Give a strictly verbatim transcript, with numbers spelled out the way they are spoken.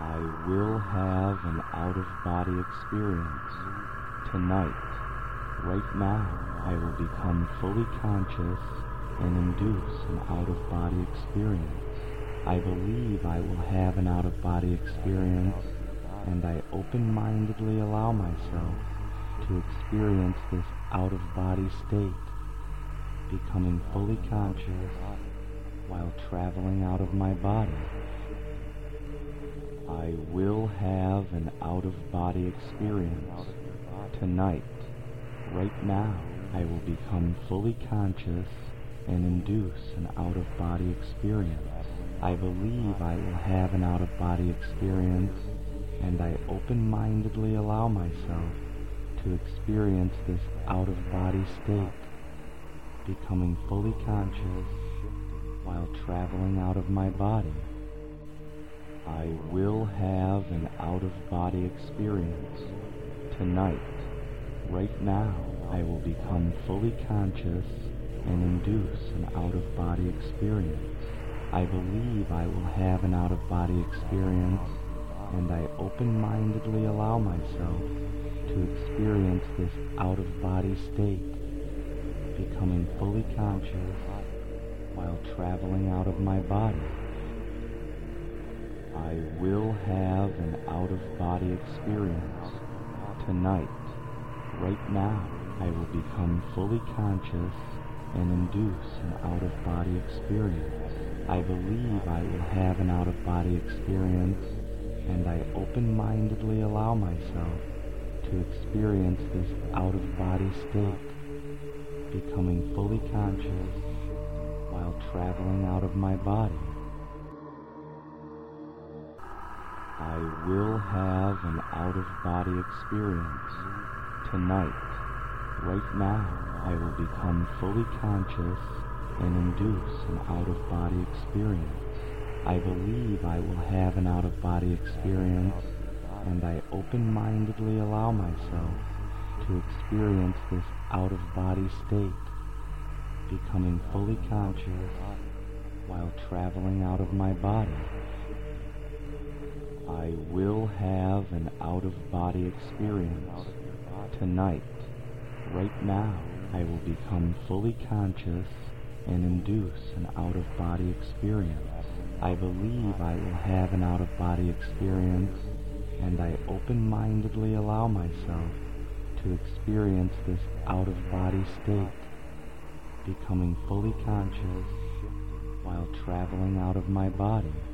I will have an out-of-body experience. Tonight, right now, I will become fully conscious and induce an out-of-body experience. I believe I will have an out-of-body experience, and I open-mindedly allow myself to experience this out-of-body state, becoming fully conscious while traveling out of my body. I will have an out-of-body experience. Tonight, right now, I will become fully conscious and induce an out-of-body experience. I believe I will have an out-of-body experience, and I open-mindedly allow myself to experience this out-of-body state, becoming fully conscious while traveling out of my body. I will have an out-of-body experience. Tonight, right now, I will become fully conscious and induce an out-of-body experience. I believe I will have an out-of-body experience, and I open-mindedly allow myself to experience this out-of-body state, becoming fully conscious while traveling out of my body. I will have an out-of-body experience. Tonight, right now, I will become fully conscious and induce an out-of-body experience. I believe I will have an out-of-body experience, and I open-mindedly allow myself to experience this out-of-body state, becoming fully conscious while traveling out of my body. I will have an out-of-body experience. Tonight, right now, I will become fully conscious and induce an out-of-body experience. I believe I will have an out-of-body experience, and I open-mindedly allow myself to experience this out-of-body state, becoming fully conscious while traveling out of my body. I will have an out-of-body experience. Tonight, right now, I will become fully conscious and induce an out-of-body experience. I believe I will have an out-of-body experience, and I open-mindedly allow myself to experience this out-of-body state, becoming fully conscious while traveling out of my body.